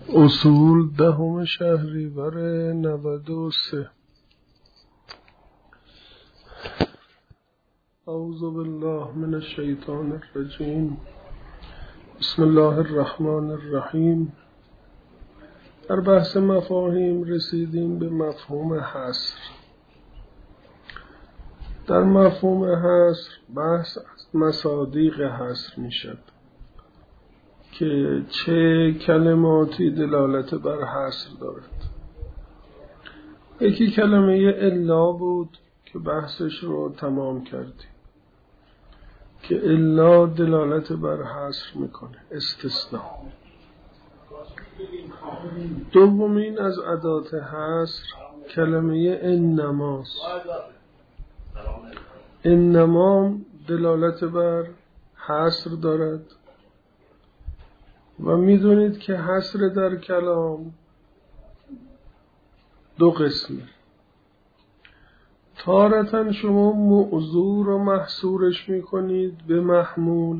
اصول 10 شهریور 93. اعوذ بالله من الشیطان الرجیم. بسم الله الرحمن الرحیم. در بحث مفاهیم رسیدیم به مفهوم حصر. در مفهوم حصر بحث از مصادیق حصر می شد که چه کلماتی دلالت بر حصر دارد. یکی کلمه الا بود که بحثش رو تمام کردیم که الا دلالت بر حصر میکنه، استثناء. دومین از ادات حصر کلمه انماست. انما دلالت بر حصر دارد و میدونید که حصر در کلام دو قسمه. تارةً شما موضوع رو محصورش میکنید به محمول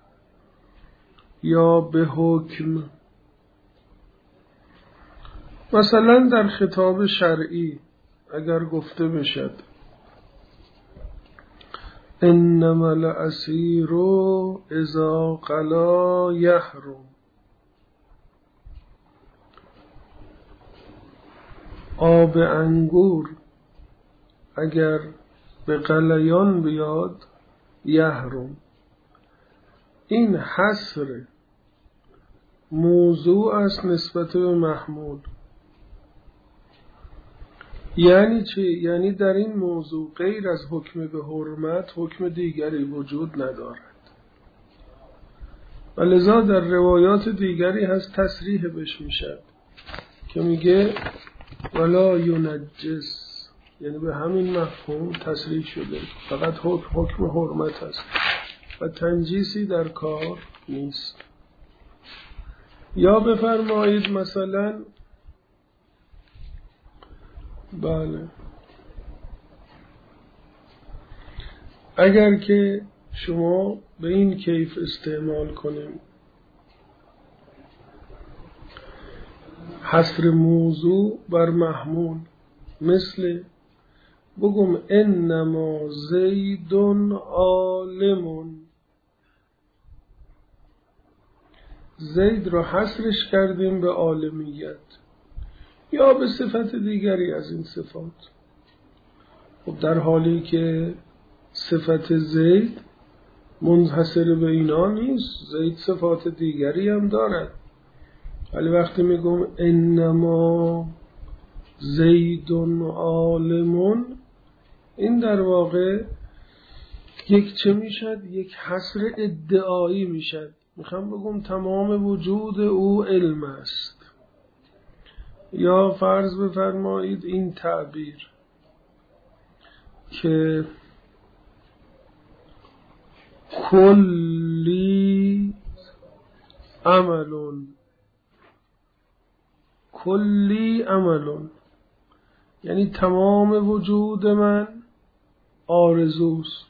یا به حکم. مثلا در خطاب شرعی اگر گفته بشد انما العسیر اذا قلا یحرم، آب انگور اگر به قلیان بیاد یحرم، این حصر موضوع است نسبت به محمول. یعنی چی؟ یعنی در این موضوع غیر از حکم به حرمت حکم دیگری وجود ندارد و لذا در روایات دیگری هست تصریح بش میشد که میگه ولا ینجس، یعنی به همین مفهوم تصریح شده، فقط حکم حرمت هست و تنجیسی در کار نیست. یا بفرمایید مثلا بله اگر که شما به این کیف استعمال کنیم حصر موضوع بر محمول، مثل بگم انما زید عالم، زید را حصرش کردیم به عالمیت یا به صفت دیگری از این صفات. خب در حالی که صفت زید منحصر به اینا نیست، زید صفات دیگری هم دارد، ولی وقتی میگم انما زید عالم، این در واقع یک چه میشد؟ یک حصر ادعایی میشد. میخوام بگم تمام وجود او علم است. یا فرض بفرمایید این تعبیر که کلی عملون، کلی عملون یعنی تمام وجود من آرزوست.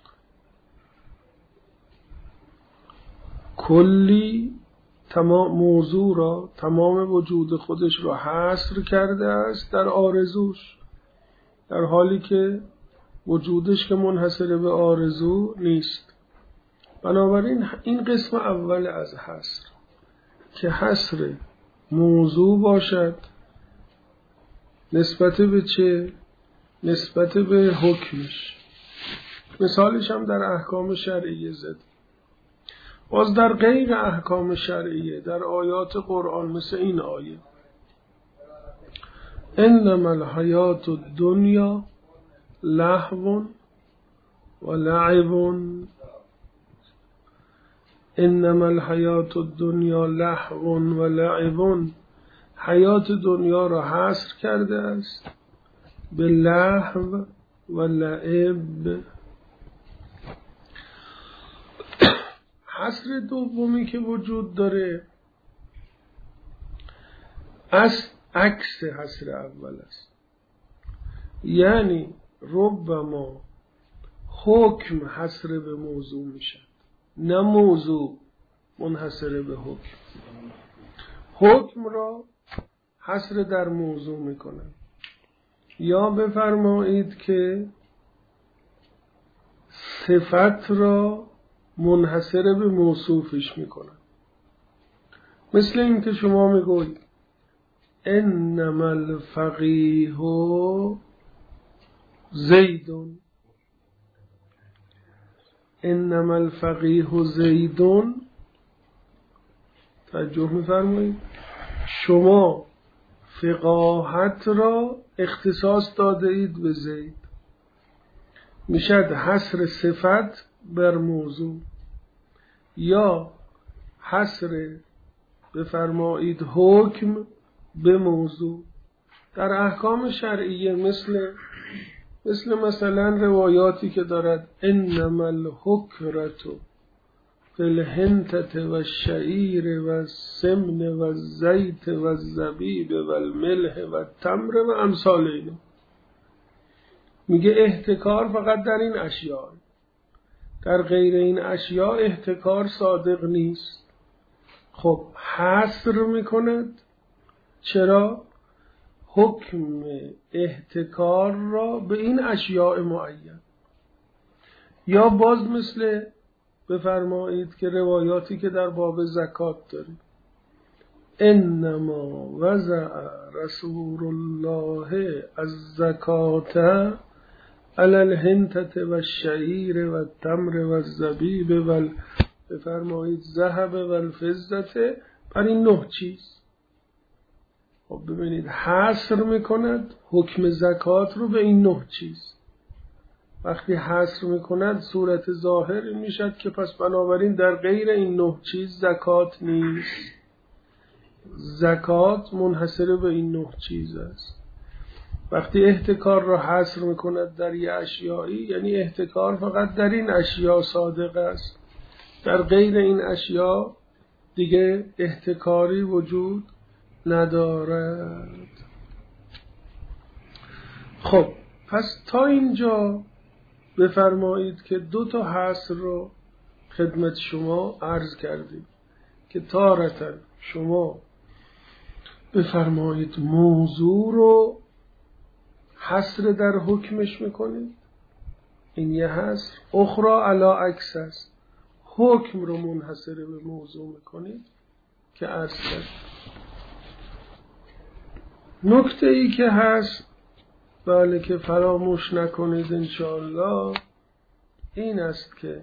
کلی تمام موضوع را، تمام وجود خودش را حصر کرده است در آرزوش، در حالی که وجودش که منحصر به آرزو نیست. بنابراین این قسم اول از حصر که حصر موضوع باشد نسبت به چه؟ نسبت به حکمش. مثالش هم در احکام شرعیه زد. باز در غیر احکام شرعیه در آیات قرآن مثل این آیه انما الحیات الدنیا لهو و لعب، انما الحیات الدنیا لهو و لعب، حیات دنیا را حصر کرده است به لهو و لعب. حصر دومی که وجود داره عکس حصر اول است. یعنی ربما حکم حصر به موضوع میشه، نه موضوع منحصر به حکم. حکم را حصر در موضوع میکنن، یا بفرمایید که صفت را منحصر به موصوفش میکنن. مثل این که شما میگوید انما الفقیه زیدون، انما الفقیه زیدون، توجه میفرمایید شما فقاهت را اختصاص داده اید به زید، میشد حصر صفت بر موضوع یا حصر بفرمایید حکم به موضوع. در احکام شرعیه مثلا روایاتی که دارد انما الحکرة فی الحنطة و الشعیر و السمن و الزیت و الزبیب و الملح و التمر و امثال اینو، میگه احتکار فقط در این اشیاء، در غیر این اشیاء احتکار صادق نیست. خب حصر میکند، چرا؟ حکم احتکار را به این اشیاء معین. یا باز مثل بفرمایید که روایاتی که در باب زکات داریم انما وضع رسول الله الزکات علی الحنطة و الشعیر و التمر و الزبیب و بفرمایید ذهب و الفضة، بر این 9 چیز. خب ببینید حصر میکند حکم زکات رو به این 9 چیز. وقتی حصر میکند صورت ظاهر این میشد که پس بنابراین در غیر این 9 چیز زکات نیست. زکات منحصر به این 9 چیز است. وقتی احتکار را حصر میکند در یه اشیایی، یعنی احتکار فقط در این اشیا صادق است، در غیر این اشیا دیگه احتکاری وجود ندارد. خب پس تا اینجا بفرمایید که 2 تا حصر رو خدمت شما عرض کردیم که تارةً شما بفرمایید موضوع رو حصر در حکمش میکنید، این یه حصر. اخرى علی عکس است، حکم رو منحصر به موضوع میکنید که عرض کرد. نکته ای که هست بله که فراموش نکنید انشاءالله این است که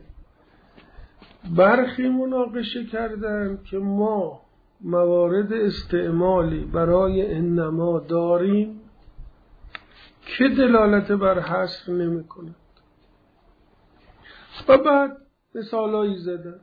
برخی مناقشه کردن که ما موارد استعمالی برای انما داریم که دلالت بر حصر نمی کند و بعد مثالایی زدن.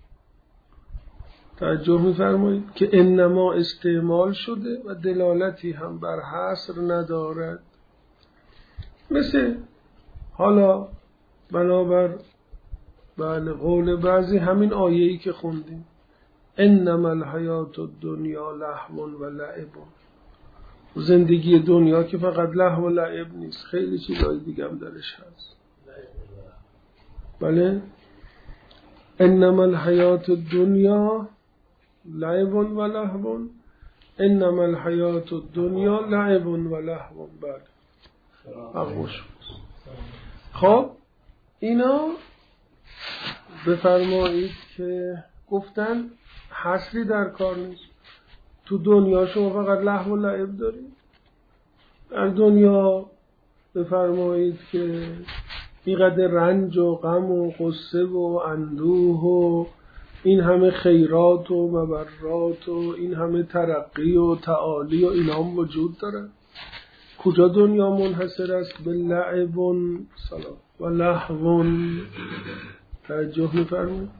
توجه می‌فرمایید که انما استعمال شده و دلالتی هم بر حصر ندارد. مثل حالا بنابر بله قول بعضی همین آیه‌ای که خوندیم انما الحیات الدنیا لهو و لعب، زندگی دنیا که فقط لهو و لعب نیست، خیلی چیزای دیگه هم درش هست. بله انما الحیات الدنیا لعب و لهو، انما الحیات الدنیا لعب و لهو. بله اقوش. خب اینا بفرمایید که گفتن حصری در کار نیست. تو دنیا شما فقط لهو و لعب دارید. در دنیا بفرمایید که اینقدر رنج و غم و غصه و اندوه و این همه خیرات و مبرات و این همه ترقی و تعالی و اینا هم وجود داره. کجا دنیا منحصر است به لعب و لهو؟ توجه می‌فرمایید.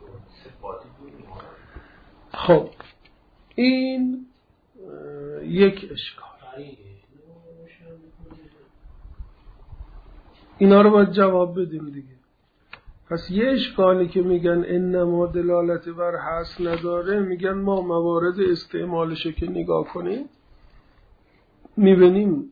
خب این یک اشکال، اینا رو باید جواب بدیم دیگه. پس یه اشکالی که میگن انما دلالت بر حصر نداره، میگن ما موارد استعمالش که نگاه کنیم میبینیم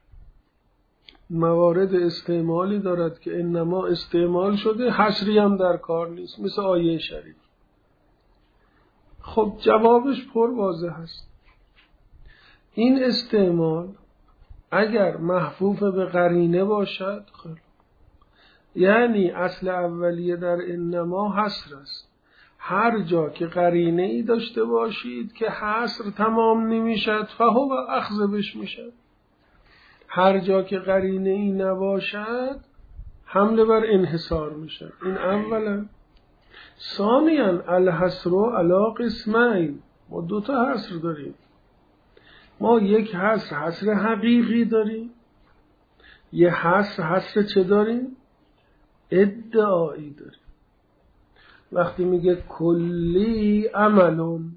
موارد استعمالی دارد که انما استعمال شده، حصری هم در کار نیست، مثل آیه شریف. خب جوابش پر واضح هست. این استعمال اگر محفوف به قرینه باشد خیلی، یعنی اصل اولیه در انما حصر است. هر جا که قرینه ای داشته باشید که حصر تمام نمیشد فهو اخذ بش میشد. هر جا که قرینه ای نباشد حمله بر انحصار میشد. این اولا. ثانیاً الحصر علی قسمین، ما دو تا حصر داریم. ما یک حصر حقیقی داریم، یه حصر چه داریم؟ ادعایی داریم. وقتی میگه کلی عملون،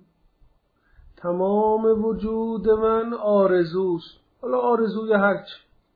تمام وجود من آرزوست، حالا آرزوی هرچی،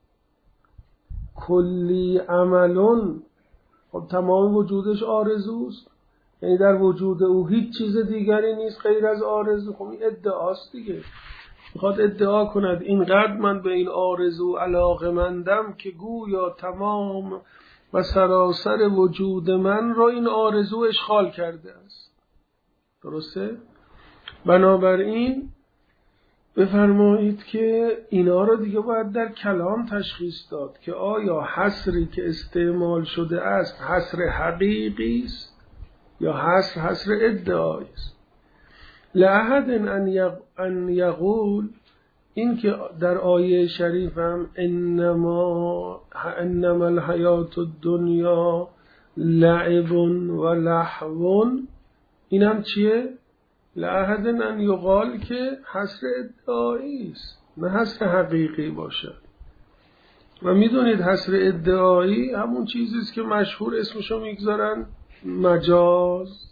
کلی عملون، خب تمام وجودش آرزوست، یعنی در وجود او هیچ چیز دیگری نیست غیر از آرزو. خب این ادعاست دیگه. میخواد ادعا کند اینقدر من به این آرزو علاقه‌مندم که گویا تمام و سراسر وجود من را این آرزو اشغال کرده است. درسته؟ بنابراین بفرمایید که اینا رو دیگه باید در کلام تشخیص داد که آیا حصری که استعمال شده است حصر حقیقی است یا حصر ادعایی است. لأحد ان یقول، این که در آیه شریفم انما الحیات الدنیا لعب و لهو، اینم چیه؟ لأحد ان یقال که حصر ادعایی است نه حصر حقیقی باشد. و میدونید حصر ادعایی همون چیزی است که مشهور اسمشو میگذارن مجاز.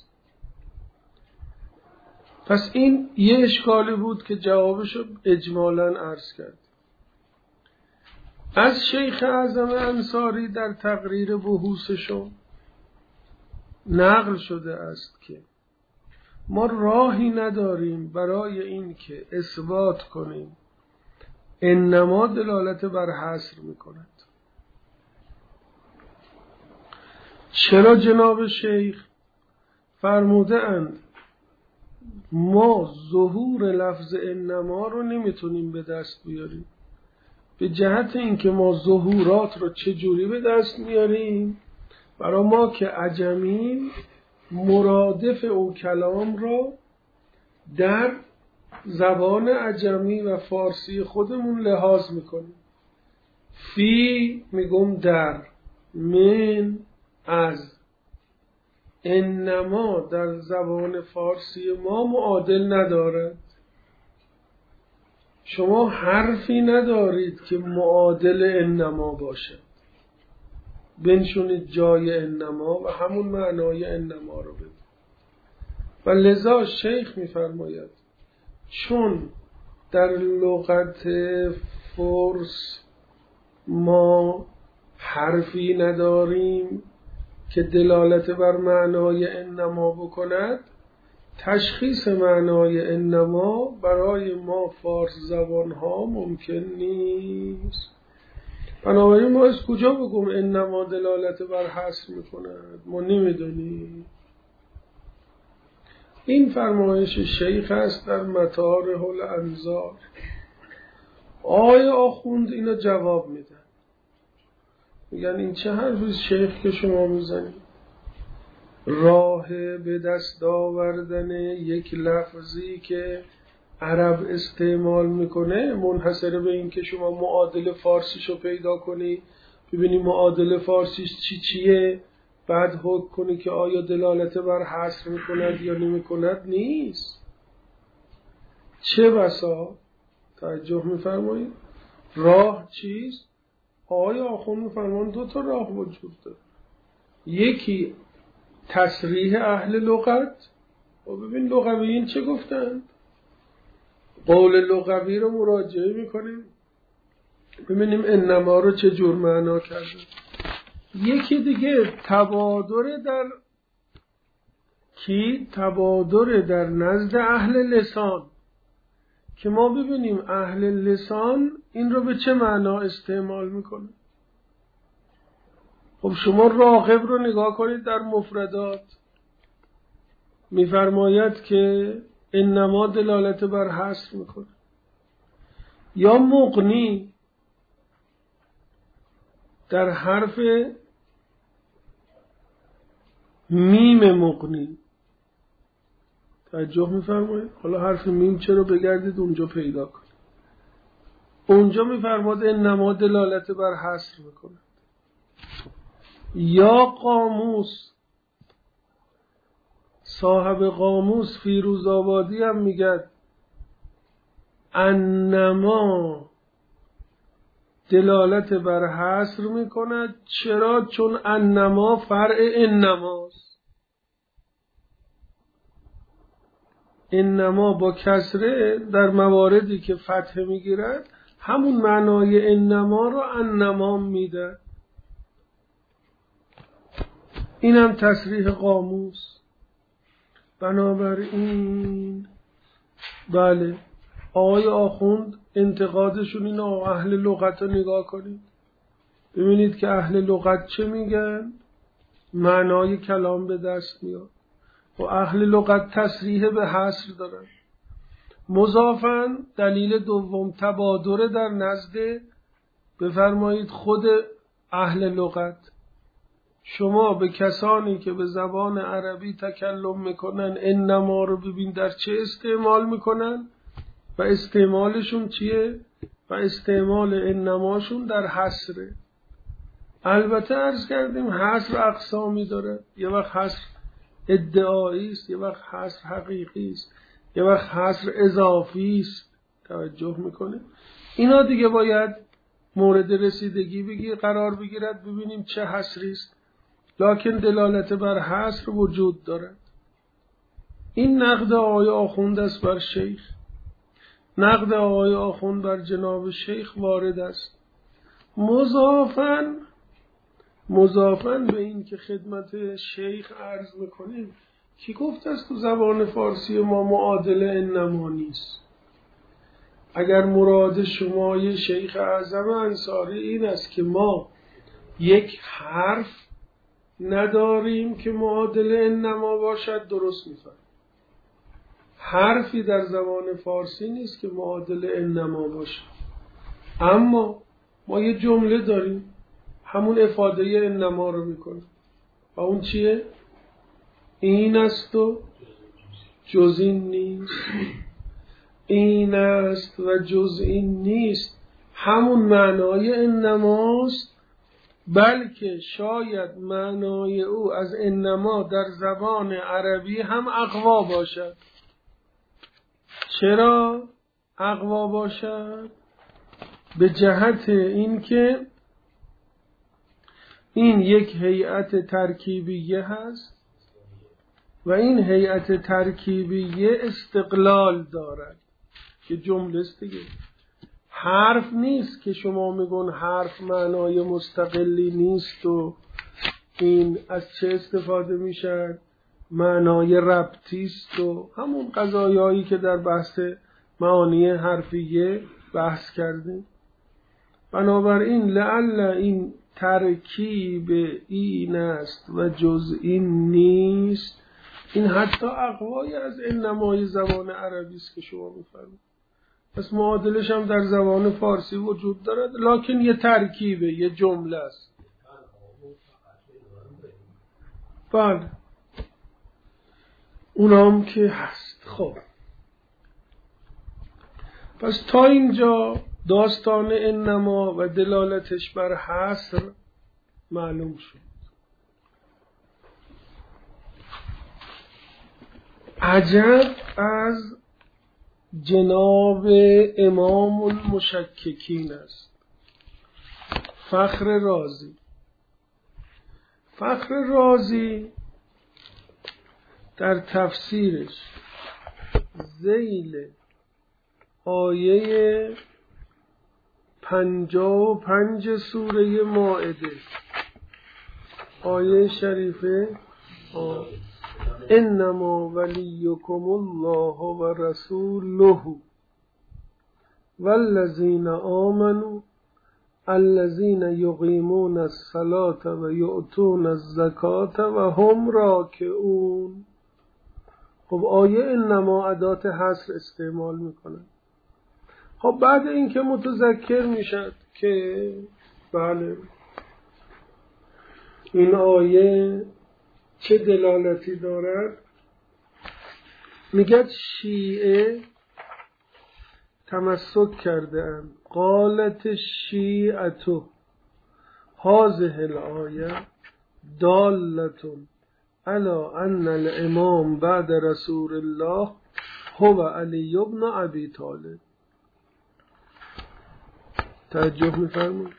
پس این یه اشکالی بود که جوابشو اجمالاً عرض کرد. از شیخ اعظم انصاری در تقریر بحوثشون نقل شده است که ما راهی نداریم برای این که اثبات کنیم انما دلالت بر حصر میکند. چرا جناب شیخ فرموده اند ما ظهور لفظ انما رو نمیتونیم به دست بیاریم؟ به جهت اینکه ما ظهورات رو چجوری به دست میاریم؟ برای ما که عجمیم مرادف او کلام را در زبان عجمی و فارسی خودمون لحاظ میکنیم. فی میگم در، من از، انما در زبان فارسی ما معادل ندارد. شما حرفی ندارید که معادل انما باشه، بنشونید جای انما و همون معنای انما رو بدید. و لذا شیخ میفرماید چون در لغت فارس ما حرفی نداریم که دلالت بر معنای انما بکند، تشخیص معنای انما برای ما فارس زبان ها ممکن نیست. بنابراین ما از کجا بگم انما دلالت بر حصر میکند؟ ما نمیدونیم. این فرمایش شیخ است در مطارح الانظار. آخوند اینا جواب میدن، میگن این چه حرفی شیخ که شما میزنید؟ راه به دست آوردن یک لفظی که عرب استعمال میکنه منحصر به این که شما معادل فارسیشو پیدا کنی، ببینی معادل فارسیش چیه، بعد حکم کنی که آیا دلالت بر حصر میکند یا نمیکند نیست. چه بسا توجه میفرمایید راه چیست؟ آخوند میفرمان دو تا راه وجود داره. یکی تصریح اهل لغت، و ببین لغویین چه گفتن، قول لغوی رو مراجعه میکنیم ببینیم انما رو چه جور معنا کرده. یکی دیگه تبادر در نزد اهل لسان، که ما ببینیم اهل لسان این رو به چه معنا استعمال میکنه. خب شما راغب رو نگاه کنید در مفردات، میفرماید که انما دلالت بر حصر میکنه. یا مغنی در حرف میم مغنی، توجه میفرمایید. حالا حرف میم چرا بگردید اونجا پیدا کنید. اونجا میفرماد انما دلالت بر حصر میکنه. یا قاموس، صاحب قاموس فیروزآبادی هم میگه انما دلالت بر حصر میکند. چرا؟ چون انما فرع انماست. انما با کسره در مواردی که فتحه میگیرد همون معنای انما رو انما میده. اینم تصریح قاموس. بنابراین بله، آقای آخوند انتقادشون این اهل لغت رو نگاه کنید، ببینید که اهل لغت چه میگن، معنای کلام به دست میاد. و اهل لغت تصریح به حصر دارن. مضافاً دلیل دوم تبادر در نزد بفرمایید خود اهل لغت. شما به کسانی که به زبان عربی تکلم میکنن انما رو ببین در چه استعمال میکنن و استعمالشون چیه و استعمال انماشون در حصره. البته عرض کردیم حصر اقسامی داره. یه وقت حصر ادعایی است، یه وقت حصر حقیقی است، یه وقت حصر اضافی است. توجه میکنه. اینا دیگه باید مورد رسیدگی قرار بگیرد، ببینیم چه حصری است. لکن دلالت بر حصر وجود دارد. این نقد آقای آخوند است بر شیخ. نقد آقای آخوند بر جناب شیخ وارد است. مضافاً به این که خدمت شیخ عرض میکنیم، کی گفت است تو زبان فارسی ما معادل انما نیست؟ اگر مراد شما شیخ اعظم انصاری این است که ما یک حرف نداریم که معادل انما باشد، درست میفهم. حرفی در زبان فارسی نیست که معادل انما باشد، اما ما یه جمله داریم همون افاده انما رو میکنه. و اون چیه؟ این است و جز این نیست. این است و جز این نیست همون معنای انماست، بلکه شاید معنای او از انما در زبان عربی هم اقوا باشد. چرا اقوا باشد؟ به جهت اینکه این یک هیئت ترکیبیه هست و این هیئت ترکیبیه استقلال دارد که جمله است دیگه. حرف نیست که شما میگن حرف معنای مستقلی نیست و این از چه استفاده میشن؟ معنای ربطی است و همون قضایایی که در بحث معانی حرفیه بحث کردیم. بنابراین لعل این ترکیب این است و جز این نیست، این حتی اقوای از انمای زبان عربی است که شما میفرمایید. پس معادلش هم در زبان فارسی وجود دارد، لکن یه ترکیبه، یه جمله است. بله اونام که هست. خب پس تا اینجا داستان انما و دلالتش بر حصر معلوم شد. عجب از جناب امام المشککین است، فخر رازی. فخر رازی در تفسیرش ذیل آیه 55 سوره مائده، آیه شریفه انما ولیکم الله و رسوله والذین آمنوا الذین یقیمون الصلاة و یؤتون الزکاة و هم راکعون. خب آیه انما ادات حصر استعمال میکنن. خب بعد اینکه متذکر میشد که بله این آیه چه دلالتی دارد، میگه شیعه تمسک کرده اند. قالت شیعتو هذه الآیه دالتون علی ان الامام بعد رسول الله هو علی بن ابی طالب. توجه می‌فرمایید.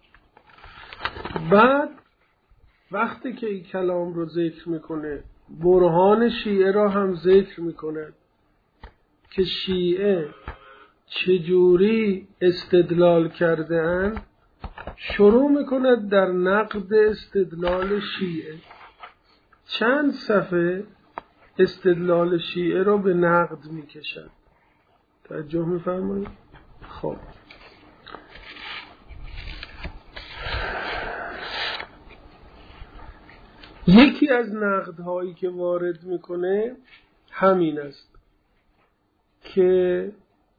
بعد وقتی که این کلام رو ذکر میکنه برهان شیعه را هم ذکر میکنه که شیعه چجوری استدلال کرده اند. شروع میکنه در نقد استدلال شیعه. چند صفحه استدلال شیعه را به نقد میکشد. توجه میفرمایید. خب یکی از نقدهایی که وارد میکنه همین است که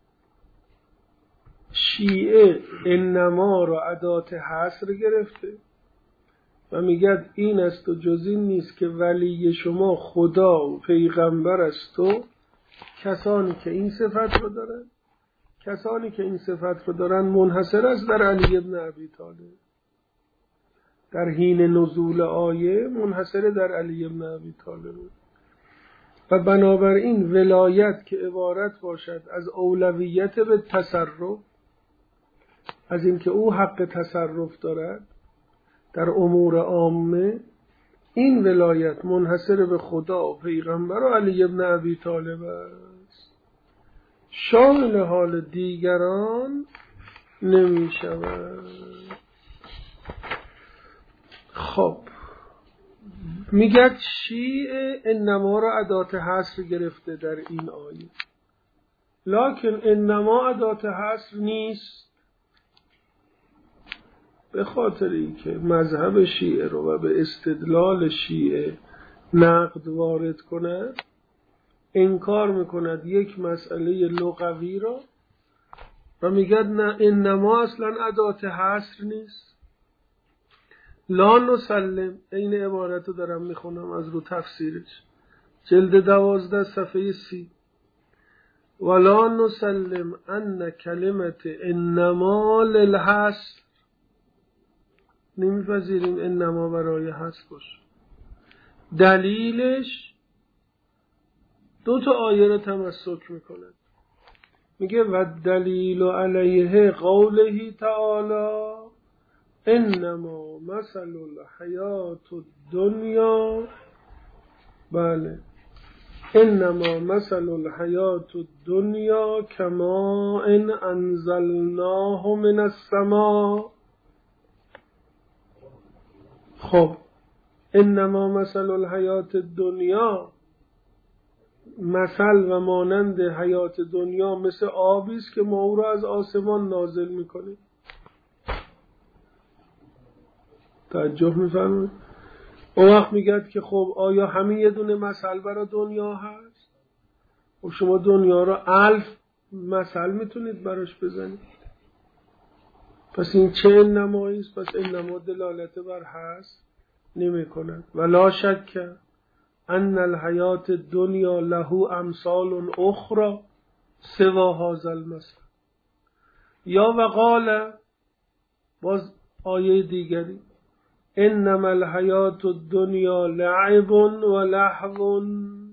شیعه انما را ادات حصر گرفته و میگه این است و جز این نیست که ولی شما خدا و پیغمبر است و کسانی که این صفت رو دارن، کسانی که این صفت رو دارن منحصر است در علی بن ابی طالب. در حین نزول آیه منحصر در علی بن ابی طالب و بنابراین ولایت که عبارت باشد از اولویت به تصرف، از اینکه او حق تصرف دارد در امور عامه، این ولایت منحصر به خدا و پیغمبر و علی بن ابی طالب است، شامل حال دیگران نمی شود. خب میگه شیعه انما را ادات حصر گرفته در این آیه، لکن انما ادات حصر نیست، به خاطر اینکه مذهب شیعه رو و به استدلال شیعه نقد وارد کند، انکار میکند یک مسئله لغوی را و میگه نه انما اصلا ادات حصر نیست. لا نسلم، این عبارت رو دارم میخونم از رو تفسیرش، جلد 12 صفحه 30. ولا نسلم ان کلمت انما للحصر، نمیپذیریم انما برای حصر باشه. دلیلش دو تا آیه رو تمسک میکنه. میگه و دلیل علیه قوله تعالی انما مثل الحیات الدنیا، بله انما مثل الحیات الدنیا کما ان انزلناه من السماء. خب انما مثل الحیات الدنیا، مثل و مانند حیات دنیا مثل آبی است که ما او را از آسمان نازل میکنیم. توجه میفرمایید. اون وقت میگه که خب آیا همین یه دونه مثل برای دنیا هست؟ و شما دنیا را 1000 مثل میتونید براش بزنید. پس این چه انمایی است؟ پس انما دلالت بر هست نمی کند. ولا شک ان الحیات الدنیا له امثال اخرى سوا هذا المثل. یا وقال، باز آیه دیگری، انما الحیات الدنیا لعب و لهو.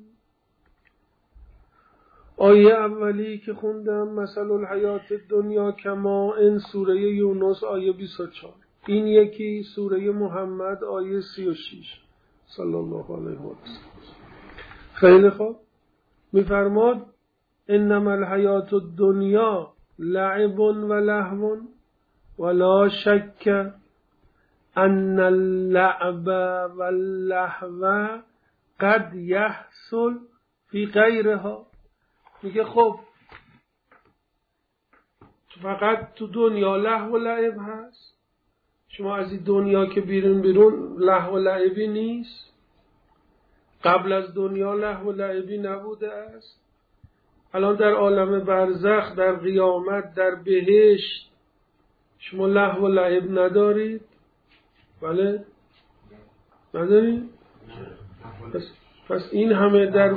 آیه اولی که خوندم مثل الحیات الدنیا کما این سوره یونس آیه 24. این یکی سوره محمد آیه 36 صلی الله علیه و سلم. خیلی خوب، میفرماد انما الحیات الدنیا لعب و لهو ولا شک ان اللعب واللهو قد یحصل فی غیرها. میگه خب فقط تو دنیا لهو و لعب هست، شما از این دنیا که بیرون لهو و لعبی نیست. قبل از دنیا لهو و لعبی نبوده است؟ الان در عالم برزخ، در قیامت، در بهشت شما لهو و لعب ندارید؟ بله؟ ندارید؟ پس این همه در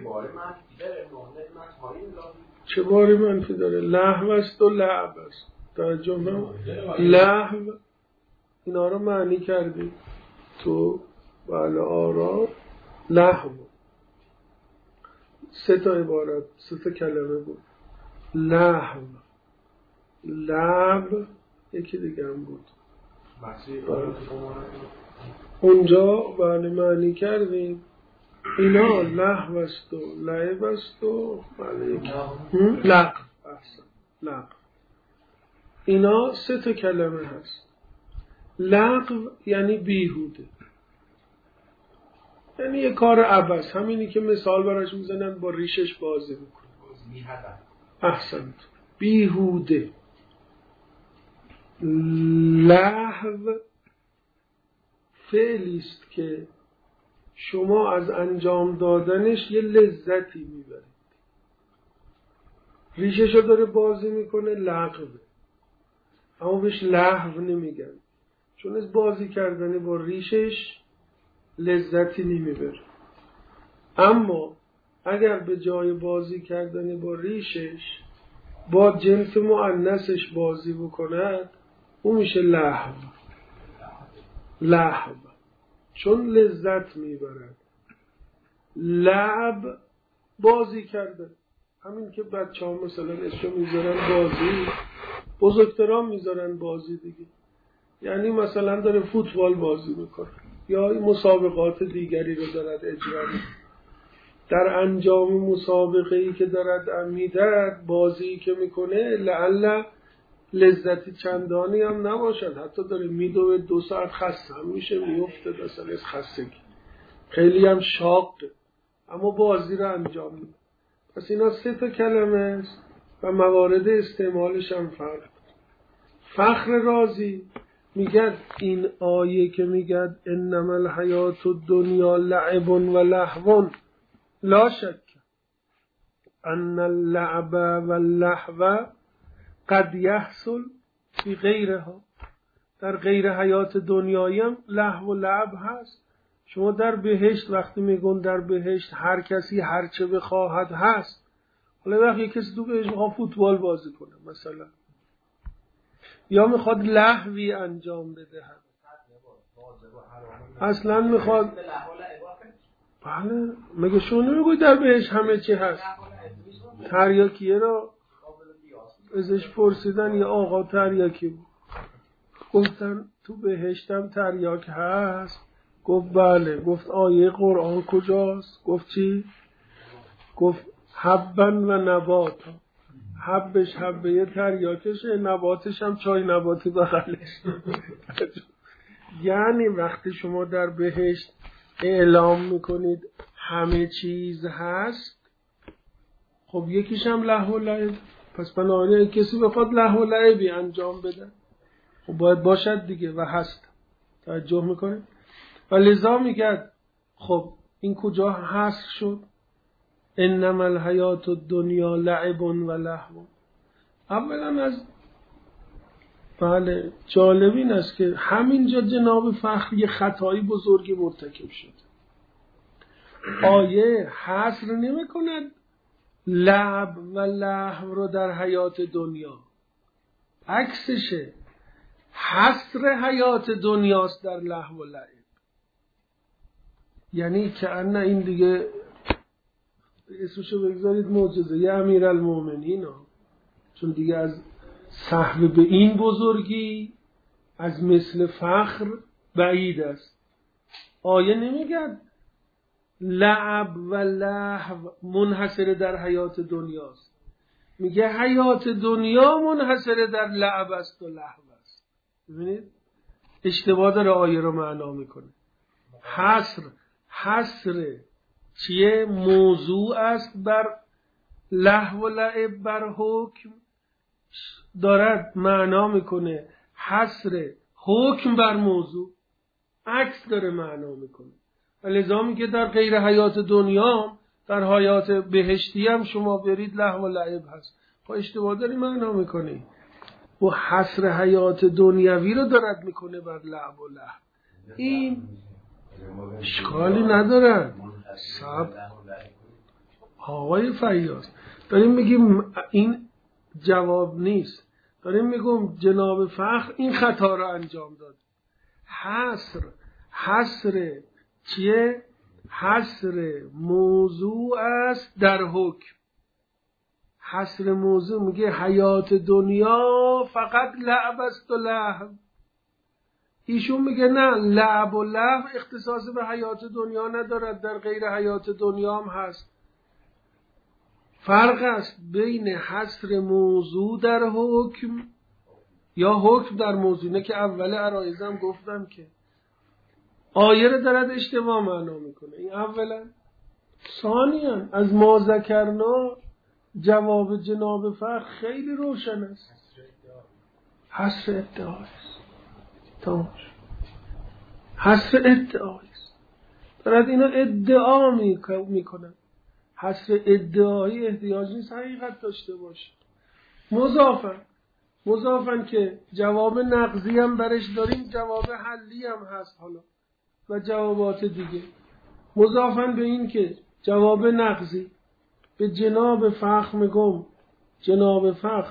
چه باری منفی داره؟ لهو است و لعب است. توجه نه؟ لهو اینا رو معنی کردی تو بله آرا. لهو 3 تا عبارت، 3 تا کلمه بود. لهو، لعب، یکی دیگه هم بود اونجا بله معنی کردیم. اینا لهو است و لعب است و بله لغو. لغو اینا 3 تا کلمه هست. لغو یعنی بیهوده، یعنی یه کار عبث، همینی که مثال براش میزنن با ریشش بازی میکنه. احسنت، بیهوده. لهو فعلی است که شما از انجام دادنش یه لذتی میبرید. ریششو داره بازی میکنه، لغوه، اما بهش لهو نمیگن، چون از بازی کردن با ریشش لذتی نمیبره. اما اگر به جای بازی کردن با ریشش با جنس مؤنثش بازی بکند، اون میشه لهو. لهو چون لذت میبرد. لعب بازی کرده، همین که بچه ها مثلا اسمو میذارن بازی، بزرگتران میذارن بازی دیگه، یعنی مثلا داره فوتبال بازی میکنه یا مسابقات دیگری رو دارد اجرا میکنه. در انجام مسابقه‌ای که دارد میدهد، بازی که میکنه، لعل لذتی چندانی هم نباشد، حتی داره میدوه 2 ساعت خسته هم میشه، میفته مثلا از خستگی، خیلی هم شاقه، اما بازی رو انجام میده. پس اینا 3 تا کلمه است و موارد استعمالش هم فرق. فخر رازی میگد این آیه که میگد انما الحیات الدنیا لعب و لهو لا شک ان اللعب واللهو قد یحصل فی غیرها. در غیر حیات دنیایی هم لهو و لعب هست. شما در بهشت وقتی میگن در بهشت هر کسی هر چه بخواهد هست، حالا وقتی کسی تو بهشت میخواد فوتبال بازی کنه مثلا، یا میخواد لهوی انجام بده، اصلا میخواد، بله مگه شما نمیگوید در بهشت همه چی هست؟ تریاکیه رو ازش پرسیدن، یه آقا تریاکی بود، گفتن تو بهشتم تریاک هست؟ گفت بله. گفت آیه قرآن کجاست؟ گفت چی؟ گفت حبا و نباتا. حبش حبه تریاکشه، نباتش هم چای نباتی بغلش. یعنی وقتی شما در بهشت اعلام میکنید همه چیز هست، خب یکیش هم لهو و لعب. پس بنابراین کسی بخواد لهو و لعبی انجام بده، خب باید باشد دیگه و هست. توجه میکنه؟ و لذا میگه خب این کجا حصر شد؟ انما الحیات الدنیا لعب و لهو. اولا از بله جالب این است که همینجا جناب فخر یه خطایی بزرگی مرتکب شد. آیه حصر نمی کند لعب و لهو رو در حیات دنیا، عکسشه، حصر حیات دنیاست در لهو و لعب. یعنی که ان این دیگه اسمشو بگذارید معجزه یه امیرالمومنین ها، چون دیگه از سهو به این بزرگی از مثل فخر بعید است. آیه نمیگه لعب و لهو منحصر در حیات دنیاست، میگه حیات دنیا منحصر در لعب است و لهو است. ببینید اشتباه داره آیه رو معنا میکنه. حصر چیه؟ موضوع است بر لهو و لعب، بر حکم دارد معنا میکنه. حصر حکم بر موضوع عکس داره معنا میکنه. و لذا میگه در غیر حیات دنیا، در حیات بهشتی هم شما برید لهو و لعب هست. خب اشتباه داری معنا میکنی. و حصر حیات دنیوی رو دارد میکنه بر لعب و لهو. این اشکالی نداره. آقای فیاض داریم میگیم این جواب نیست. داریم میگم جناب فخر این خطا رو انجام داد. حصر چیه؟ حصر موضوع است در حکم. حصر موضوع میگه حیات دنیا فقط لعب است و لهو. ایشون میگه نه، لعب و لهو اختصاص به حیات دنیا ندارد، در غیر حیات دنیا هم هست. فرق است بین حصر موضوع در حکم یا حکم در موضوع. نه که اول عرایزم گفتم که آیه رو دارد اشتباه معنا میکنه. این اولا. ثانیاً از ما ذکرنا جواب جناب فخر خیلی روشن است. حصر ادعا است. تماش حصر ادعا است. دارد اینا ادعا میکنن. حصر ادعایی احتیاج نیست حقیقت داشته باشه. مضافن که جواب نقضی هم برش داریم، جواب حلی هم هست حالا و جوابات دیگه. مضافن به این که جواب نقضی به جناب فخر میگم جناب فخر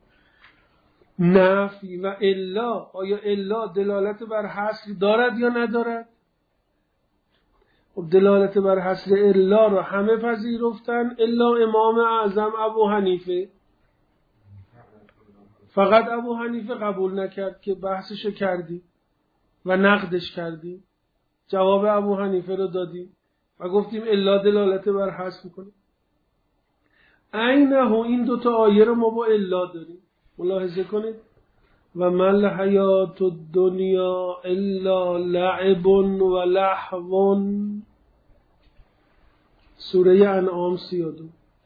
نفی و الا، آیا الا دلالت بر حصر دارد یا ندارد؟ خب دلالت بر حصر الا رو همه پذیرفتن الا امام اعظم ابو حنیفه. فقط ابو حنیفه قبول نکرد که بحثش کردی و نقدش کردی. جواب ابو حنیفه رو دادیم و گفتیم الا دلالت بر حصر میکنه. عینه این دوتا آیه رو ما با الا داریم. ملاحظه کنید. و مل حیات الدنیا الا لعب و لهو. سوره انعام 32.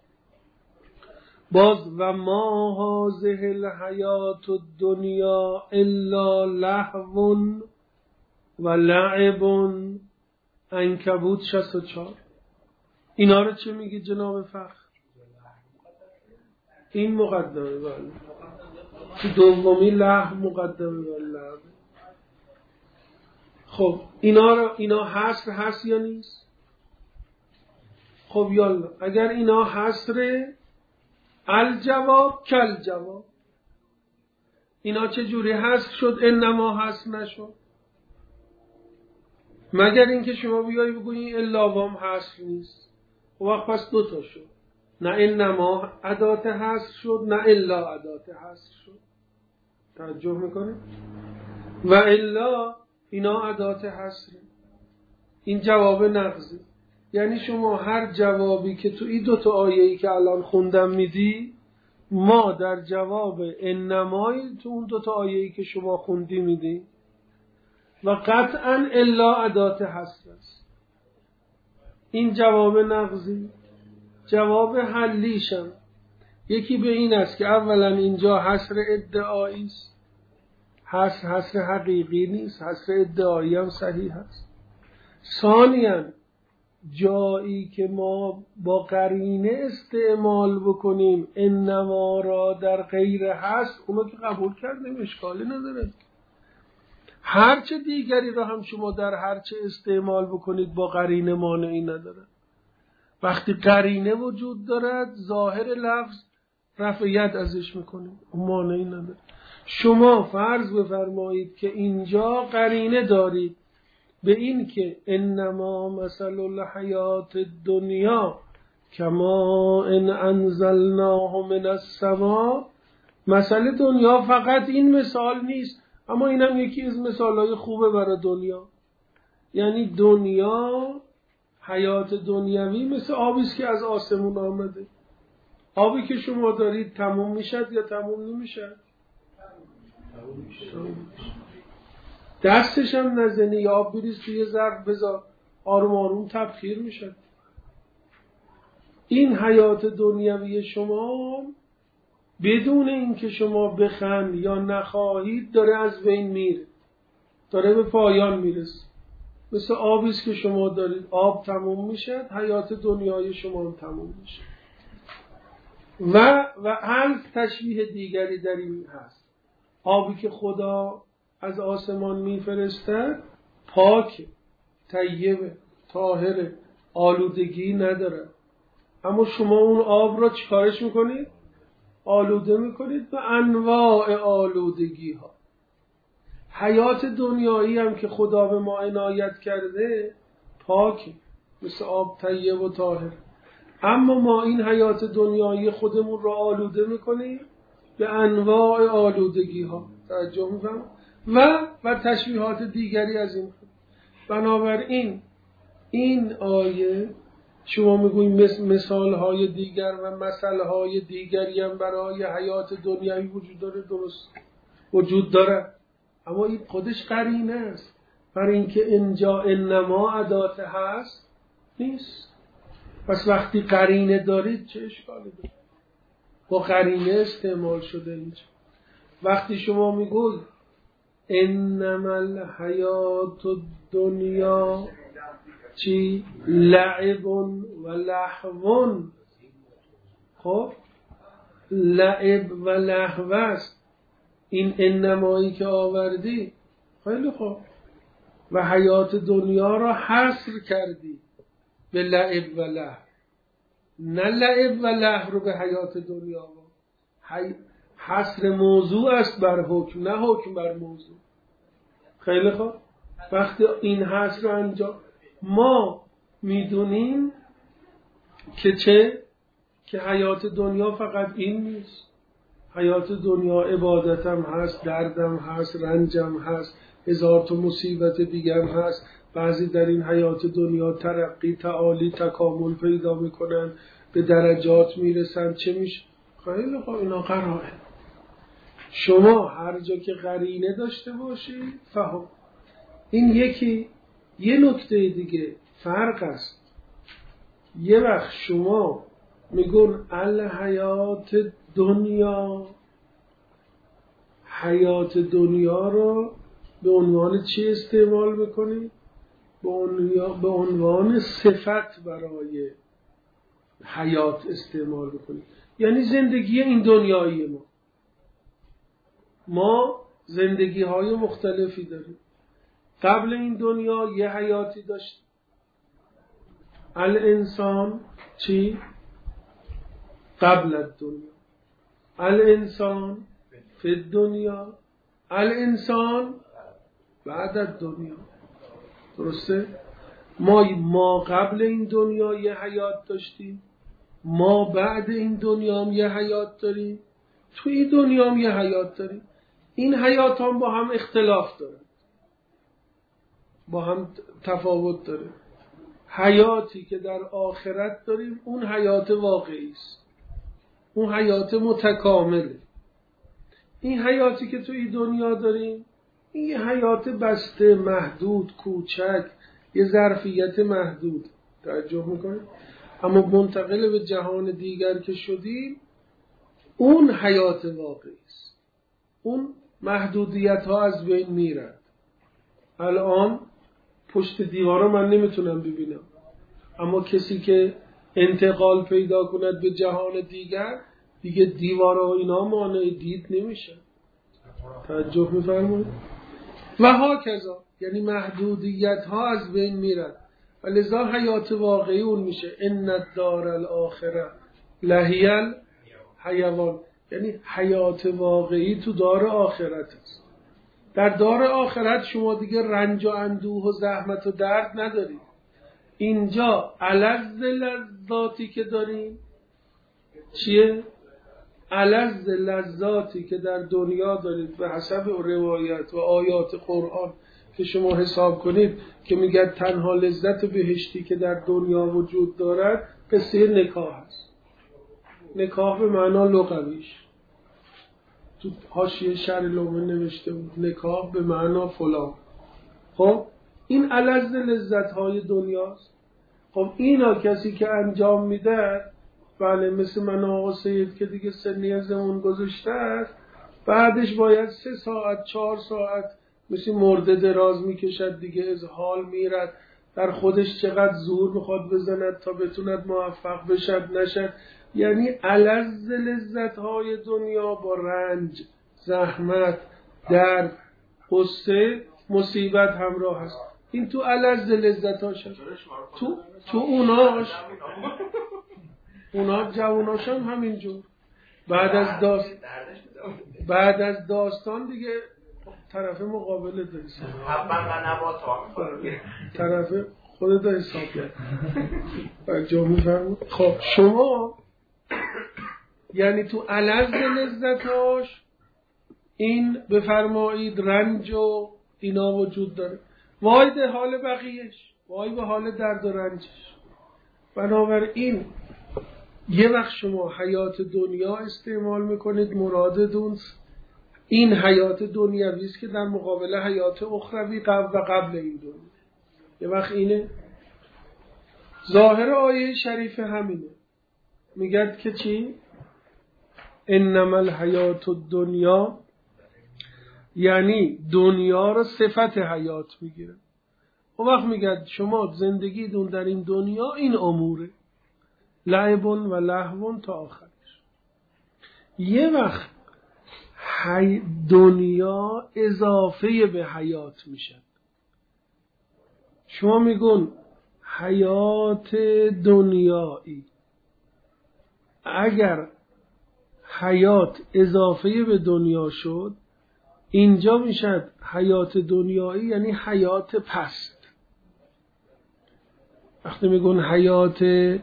باز و ما هذه الحیات الدنیا الا لهو و لعب. عنکبوت 64. اینا رو چه میگه جناب فخر؟ این مقدمه بله. تو دومی لهو مقدمه بله لعب. خب اینا هست یا نیست؟ خب یالا اگر اینا حصره الجواب کل جواب. اینا چه جوری حذف شد انما حذف نشد؟ مگر اینکه شما بیایی بگویی الا وام حذف نیست. خب وقت پس دوتا شد. نه انما ادات حذف شد نه الا ادات حذف شد. توجه میکنه؟ و الا اینا ادات حذف. این جواب نقضی. یعنی شما هر جوابی که تو این دوتا آیه‌ای که الان خوندم میدی، ما در جواب انمایی تو اون دوتا آیه‌ای که شما خوندی میدی و قطعا الا ادات حصر است. این جواب نقضی. جواب حلیشم یکی به این است که اولا اینجا حصر ادعایی است، حصر حقیقی نیست، حصر ادعایی هم صحیح است. ثانیاً جایی که ما با قرینه استعمال بکنیم انما را در غیر هست، اونو که قبول کردیم اشکالی نداره. هرچه دیگری را هم شما در هرچه استعمال بکنید با قرینه مانعی نداره. وقتی قرینه وجود دارد ظاهر لفظ رفع ید ازش میکنید، اون مانعی نداره. شما فرض بفرمایید که اینجا قرینه دارید به این که انما مثل الحیات الدنیا کما ان انزلناه من السماء. مثل دنیا فقط این مثال نیست، اما اینم یکی از مثالهای خوبه برای دنیا. یعنی دنیا، حیات دنیوی مثل آبی است که از آسمون آمده. آبی که شما دارید تموم میشد یا تموم نمیشد؟ دستش هم نزنی یا آب بریز توی ظرف بذار، آروم آروم تبخیر میشه. این حیات دنیوی شما بدون اینکه شما بخند یا نخواهید داره از بین میره، داره به پایان میرسه. مثل آبیست که شما دارید، آب تموم میشه، حیات دنیای شما هم تموم میشه. و هم تشبیه دیگری در این هست، آبی که خدا از آسمان میفرستد پاک، طیبه، طاهره، آلودگی نداره، اما شما اون آب را چیکارش میکنید؟ آلوده میکنید به انواع آلودگی ها. حیات دنیایی هم که خدا به ما عنایت کرده پاک، مثل آب طیب و طاهر، اما ما این حیات دنیایی خودمون را آلوده میکنیم به انواع آلودگی ها. توجه میکنم و تشبیهات دیگری از این. بنابراین این آیه شما میگویید مثال های دیگر و مسئله های دیگری هم برای حیات دنیایی وجود داره، درست وجود داره، اما این خودش قرینه است، برای اینکه اینجا انما ادات هست نیست. پس وقتی قرینه دارید چه اشکالی داره؟ با قرینه استعمال شده اینجا. وقتی شما میگوید انما الحیات الدنیا چی؟ لعب و لهو. خب لعب و لهو است این انمایی که آوردی، خیلی خوب، و حیات دنیا را حصر کردی به لعب و لهو، نه لعب و لهو رو به حیات دنیا. حصر موضوع است بر حکم، نه حکم بر موضوع. خیلی خوب، وقتی این حصر رو انجام، ما میدونیم که حیات دنیا فقط این نیست. حیات دنیا عبادتم هست، دردم هست، رنجم هست، هزار تا مصیبت دیگرم هست. بعضی در این حیات دنیا ترقی، تعالی، تکامل پیدا میکنن، به درجات میرسن. چه میشه؟ خیلی خوب، اینا قراره. شما هر جا که قرینه داشته باشید فهم. این یه نکته دیگه فرق است. یه وقت شما میگون الحیات دنیا، حیات دنیا رو به عنوان چی استعمال میکنید؟ به عنوان صفت برای حیات استعمال میکنید. یعنی زندگی این دنیایی ما زندگی های مختلفی داریم. قبل این دنیا یه حیاتی داشت. الانسان چی؟ قبل الدنیا. الانسان فی الدنیا. الانسان بعد الدنیا. درسته؟ ما قبل این دنیا یه حیات داشتیم، ما بعد این دنیا هم یه حیات داریم، توی این دنیا هم یه حیات داریم. این حیات هم با هم اختلاف داره، با هم تفاوت داره. حیاتی که در آخرت داریم اون حیات واقعی است، اون حیات متکامله. این حیاتی که توی دنیا داریم این یه حیات بسته، محدود، کوچک، یه ظرفیت محدود. توجه میکنید؟ اما منتقل به جهان دیگر که شدیم اون حیات واقعی است، اون محدودیت ها از بین میرد. الان پشت دیوارا من نمیتونم ببینم، اما کسی که انتقال پیدا کند به جهان دیگه دیوارا و اینا مانع دید نمیشه. توجه میفرمایید؟ و ها یعنی محدودیت ها از بین میرد و لذا حیات واقعی اون میشه ان الدار الاخره لهی الحیوان. یعنی حیات واقعی تو دار آخرت است. در دار آخرت شما دیگه رنج و اندوه و زحمت و درد ندارید. اینجا الذ لذاتی که داریم چیه؟ الذ لذاتی که در دنیا دارید به حسب روایت و آیات قرآن که شما حساب کنید که میگه تنها لذت بهشتی که در دنیا وجود دارد قصه نکاح است. نکاح به معنا لغویش تو حاشیه شرح لومه نوشته بود نکاح به معنا فلان. خب این الذ لذت‌های دنیاست. خب اینا کسی که انجام میده، بله مثل من آقا سید که دیگه سنی زمان گذاشته است، بعدش باید 3 ساعت 4 ساعت مثل مرده دراز میکشد دیگه، از حال میرد، در خودش چقدر زور میخواد بزند تا بتوند موفق بشد نشد. یعنی الذ لذت‌های دنیا با رنج، زحمت، درد، غصه، مصیبت همراه هست. این تو الذ لذت‌هاش هست. تو اونا جواناش هم همینجور. بعد از داستان دیگه طرف مقابل داری طرف خود داری حساب کرد. بجا میفرمود. خب شما یعنی تو الذ لذتاش این بفرمایید رنج و اینا وجود داره. وای به حال بقیهش، وای به حال درد و رنجش. بنابراین یه وقت شما حیات دنیا استعمال میکنید، مرادتون این حیات دنیوی است که در مقابل حیات اخروی قبل این دنیا. یه وقت اینه ظاهر آیه شریف همینه، میگه که چی؟ انما الحیات الدنیا، یعنی دنیا رو صفت حیات میگیره. اون وقت میگه شما زندگیتون در این دنیا این اموره، لعب و لهو تا آخرش. یه وقت دنیا اضافه به حیات میشه. شما میگون حیات دنیایی، اگر حیات اضافه به دنیا شد اینجا میشد حیات دنیایی، یعنی حیات پست. وقتی میگون حیات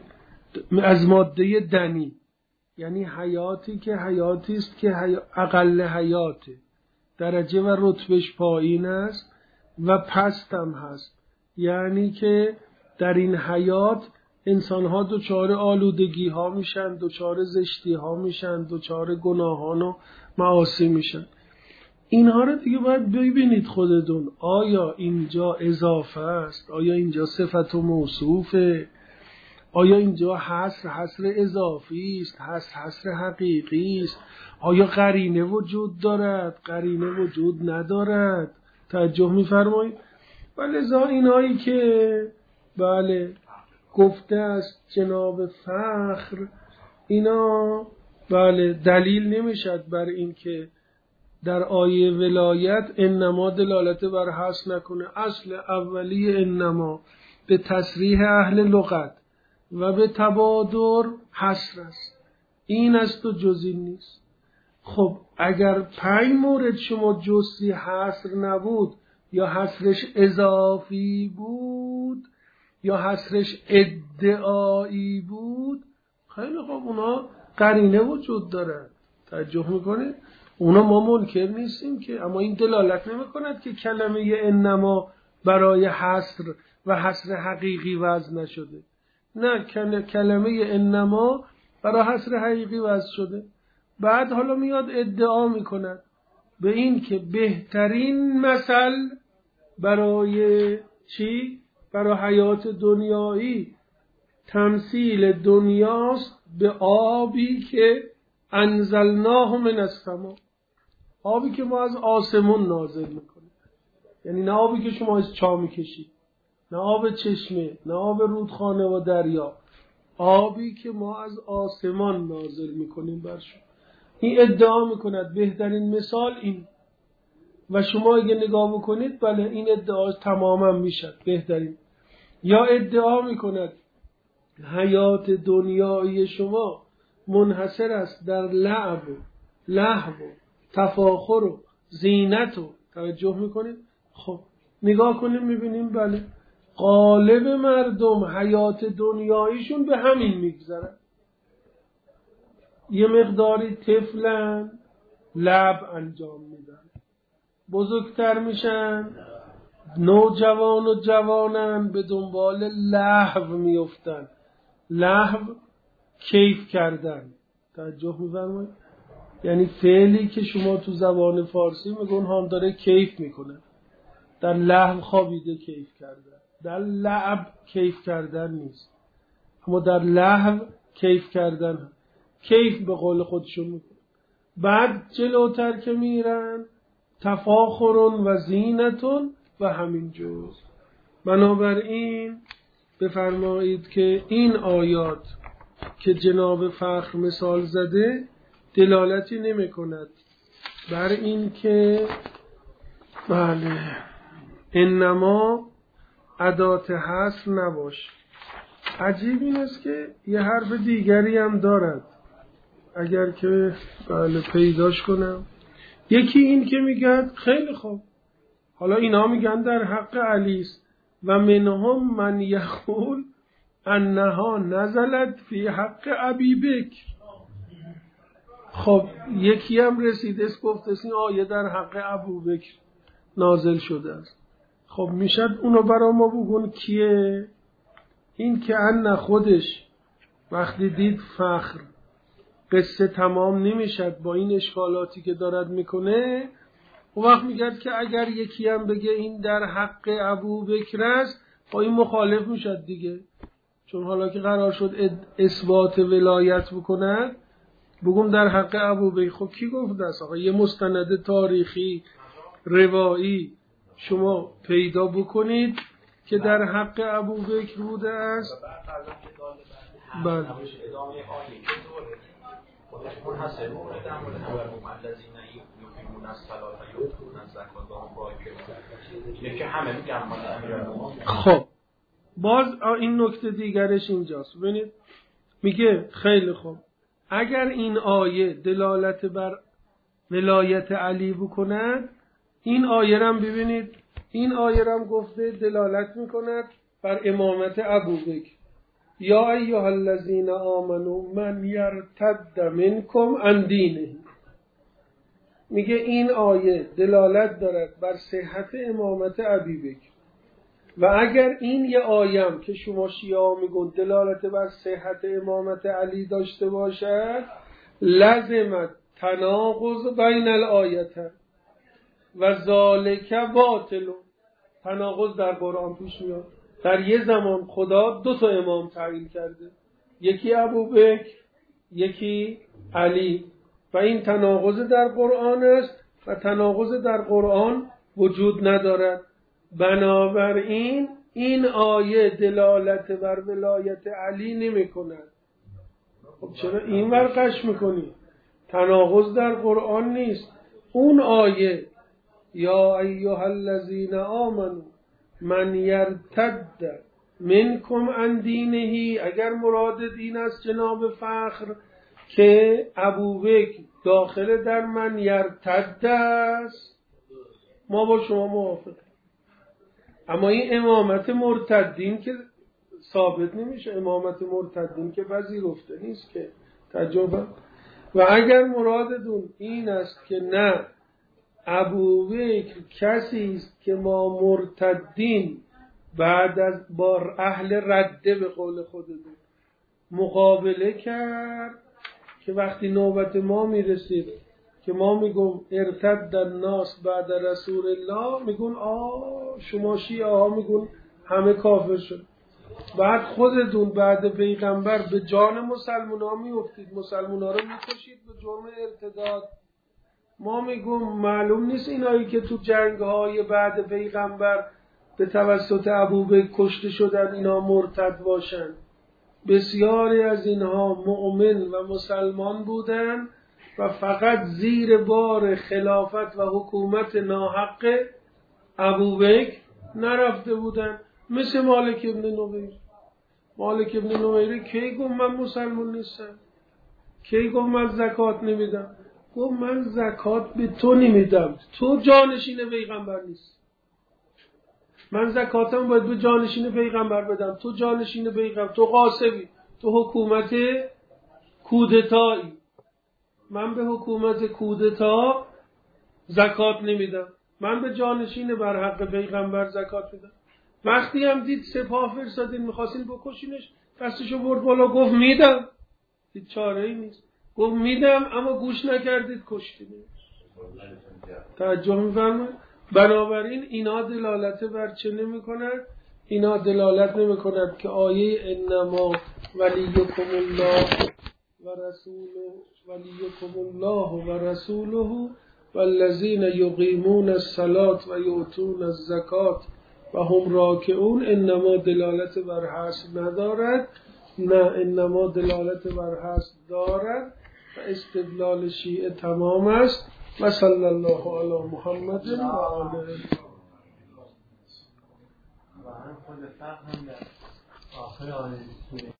از ماده دنی، یعنی حیاتی که حیاتی است که اقل حیاته، درجه و رتبش پایین است و پست هم هست. یعنی که در این حیات انسان ها دچار آلودگی ها میشن، دچار زشتی ها میشن، دچار گناهان و معاصی میشن. اینها رو دیگه باید ببینید خودتون، آیا اینجا اضافه است؟ آیا اینجا صفت و موصوفه؟ آیا اینجا حصر اضافی است؟ حصر حقیقی است؟ آیا قرینه وجود دارد؟ قرینه وجود ندارد؟ توجه می‌فرمایید؟ ولذا اینایی که بله گفته است جناب فخر، اینا بله دلیل نمیشد بر این که در آیه ولایت انما دلالت بر حصر نکنه. اصل اولی انما به تصریح اهل لغت و به تبادر حصر است، این است و جز این نیست. خب اگر 5 مورد شما جزئی حصر نبود، یا حصرش اضافی بود یا حصرش ادعایی بود، خیلی خب اونا قرینه وجود داره. توجه میکنید؟ اونا ما منکر نیستیم که، اما این دلالت نمیکند که کلمه انما برای حصر و حصر حقیقی وضع نشده. نه، کلمه انما برای حصر حقیقی وضع شده. بعد حالا میاد ادعا میکند به این که بهترین مثل برای چی؟ برای حیات دنیایی تمثیل دنیاست به آبی که انزلناه من السما، آبی که ما از آسمون نازل میکنیم. یعنی نه آبی که شما از چاه میکشید، نه آب چشمه، نه آب رودخانه و دریا، آبی که ما از آسمان نازل میکنیم بر شما. این ادعا میکند بهترین مثال این. و شما اگه نگاه بکنید بله این ادعا تماما میشد بهترین. یا ادعا میکند حیات دنیایی شما منحصر است در لعب و لهو و تفاخر و زینت و توجه میکنید. خب نگاه کنیم میبینیم بله غالب مردم حیات دنیاییشون به همین میگذره. یه مقداری طفلن لعب انجام میدن، بزرگتر میشن نوجوان و جوانن به دنبال لهو میفتن. لهو کیف کردن. توجه می‌فرمایید؟ یعنی فعلی که شما تو زبان فارسی میگن هم داره کیف میکنه، در لهو خوابیده کیف کردن، در لعب کیف کردن نیست، اما در لهو کیف کردن، کیف به قول خودشون میکنه. بعد جلوتر که میرن تفاخر و زینت و همین جز. بنابراین بفرمایید که این آیات که جناب فخر مثال زده دلالتی نمی کند بر این که بله انما ادات حصر نباش. عجیب این است که یه حرف دیگری هم دارد، اگر که بله پیداش کنم. یکی این که میگه خیلی خوب، حالا اینا میگن در حق علی است و منهم من یقول انها نزلت فی حق ابی بکر. خب یکی هم رسیده است گفت این آیه در حق ابوبکر نازل شده است. خب میشد اونو برا ما بگون کیه؟ این که ان خودش وقتی دید فخر قصه تمام نمیشد با این اشکالاتی که دارد میکنه، اون وقت میگه که اگر یکی هم بگه این در حق ابوبکر است با این مخالف میشد دیگه، چون حالا که قرار شد اثبات ولایت بکنن بگم در حق ابوبکر. خب کی گفته است آقا؟ یه مستند تاریخی روایی شما پیدا بکنید که در حق ابوبکر بوده است. بله خب باز این نکته دیگرش اینجاست. ببینید میگه خیلی خوب اگر این آیه دلالت بر ولایت علی بکند، این آیه هم ببینید، این آیه هم گفته دلالت میکند بر امامت ابوبکر. یا ایها الذین آمنوا من یرتد منکم عن دینه. میگه این آیه دلالت دارد بر صحت امامت ابوبکر. و اگر این یه آیم که شما شیعه میگن دلالت بر صحت امامت علی داشته باشد، لازمت تناقض بین الآیتین و ذالک باطل. تناقض در قرآن پیش میاد. در یه زمان خدا 2 امام تعیین کرده، یکی ابوبکر یکی علی، و این تناقض در قرآن است و تناقض در قرآن وجود ندارد. بنابراین این آیه دلالت بر ولایت علی نمی کند. خب چرا این ورقش میکنی؟ تناقض در قرآن نیست. اون آیه یا ایها الذین آمنوا من یرتد منکم عن دینه، اگر مراد دین است جناب فخر که ابوبکر داخل در من یرتد است، ما با شما موافقیم. اما این امامت مرتدین که ثابت نمیشه، امامت مرتدین که پذیرفته نیست که تجربه. و اگر مرادتون این است که نه ابوبکر کسی است که ما مرتدین بعد از بار اهل رده به قول خودتون مقابله کرد، که وقتی نوبت ما میرسید که ما میگم ارتد الناس بعد رسول الله، میگن شما شیعه ها میگن همه کافر شد. بعد خودتون بعد پیغمبر به جان مسلمان ها میافتید، مسلمان ها رو میکشید به جرم ارتداد. ما میگم معلوم نیست اینایی که تو جنگ های بعد پیغمبر به توسط ابوبکر کشته شدن اینا مرتد باشن. بسیاری از اینها مؤمن و مسلمان بودن و فقط زیر بار خلافت و حکومت ناحق ابوبکر نرفته بودن. مثل مالک ابن نویر. مالک ابن نویر کی گفت من مسلمان نیستم؟ کی گفت من زکات نمیدم؟ گفت من زکات به تو نمیدم، تو جانشین پیغمبر نیست. من زکاتم باید به جانشین پیغمبر بدم، تو جانشین پیغمبر، تو قاسمی، تو حکومت کودتایی. من به حکومت کودتا زکات نمیدم، من به جانشین بر حق پیغمبر زکات میدم. وقتی هم دید سپاه فرستادین میخواستین بکشینش، دستشو برد بالا گفت میدم. دید چاره ای نیست، گفت میدم، اما گوش نکردید کشتینش. توجه میفرمایید؟ بنابراین اینا دلالت بر چه نمی کند؟ اینا دلالت نمی کند که آیه انما ولیکم الله و رسوله والذین یقیمون الصلاة و یؤتون الزکات و هم راکعون انما دلالت بر حصر ندارد. نه، انما دلالت بر حصر دارد و استدلال شیعه تمام است. و صلی الله علی محمد و آله. و هم خود فهم در آخر آیه